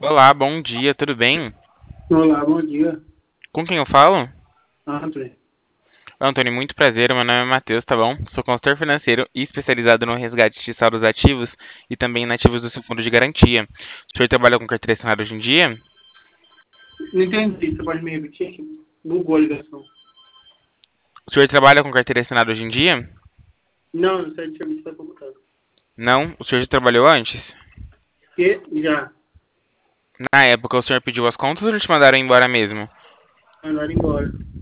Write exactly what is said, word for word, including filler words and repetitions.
Olá, bom dia, tudo bem? Olá, bom dia. Com quem eu falo? André. Antônio, muito prazer, meu nome é Matheus, tá bom? Sou consultor financeiro e especializado no resgate de saldos ativos e também em ativos do seu fundo de garantia. O senhor trabalha com carteira assinada hoje em dia? Não entendi, você pode me repetir? Que bugou a ligação. O senhor trabalha com carteira assinada hoje em dia? Não, não sai de serviço da computador. Não? O senhor já trabalhou antes? E já Na época, o senhor pediu as contas ou eles te mandaram embora mesmo? mandaram embora.